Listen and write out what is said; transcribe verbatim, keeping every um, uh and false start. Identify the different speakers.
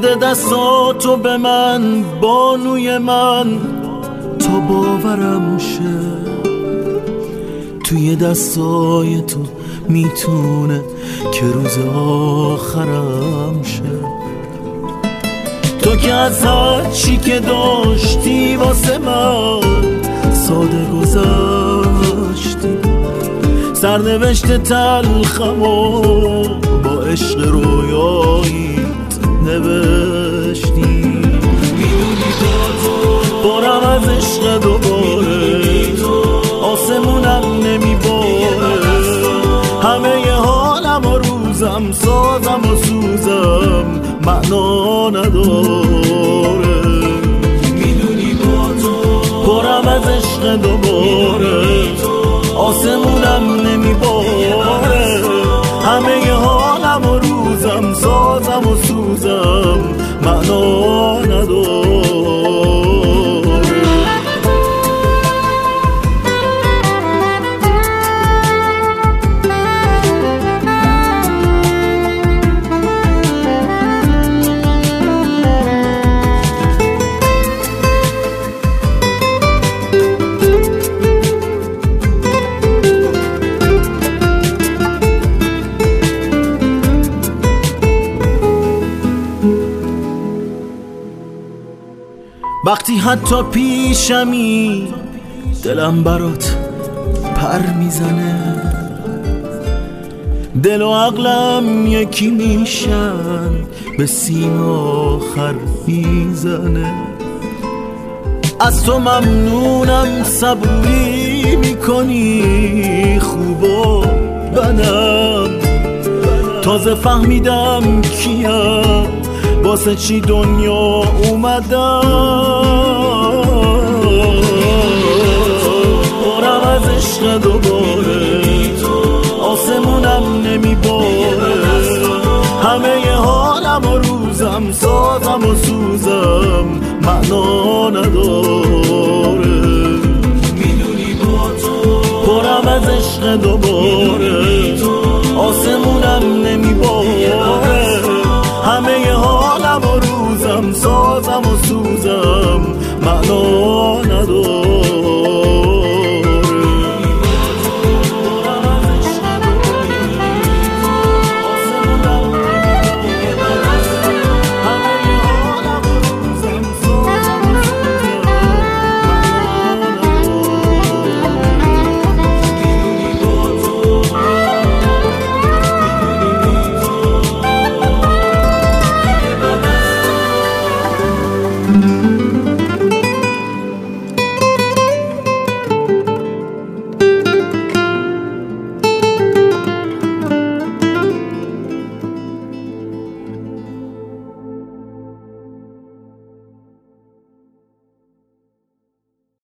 Speaker 1: بده دستاتو به من بانوی من تا باورم شه توی دستای تو میتونه که روز آخرم شه تو که از هر چی که داشتی واسه من ساده گذشتی سرنوشت تلخمو با عشق رویاییت نوشتی میدونی پرم از عشق دوباره آسمونم نمیباره همه ی حالم و روزم سازم و سوزم معنا نداره میدونی با تو پرم از عشق دوباره آسمونم نمیباره همه ی حالم و روزم سازم و سوزم معنا نداره وقتی حتی پیشمی دلم برات پر میزنه دل و عقلم یکی میشن به سینه آخر میزنه از تو ممنونم صبوری میکنی خوب و بدم تازه فهمیدم کیم واسه چی دنیا اومدم پرم از عشق دوباره آسمونم نمیباره همه ی حالم و روزم سازم و سوزم معنا نداره میدونی با تو پرم از عشق دوباره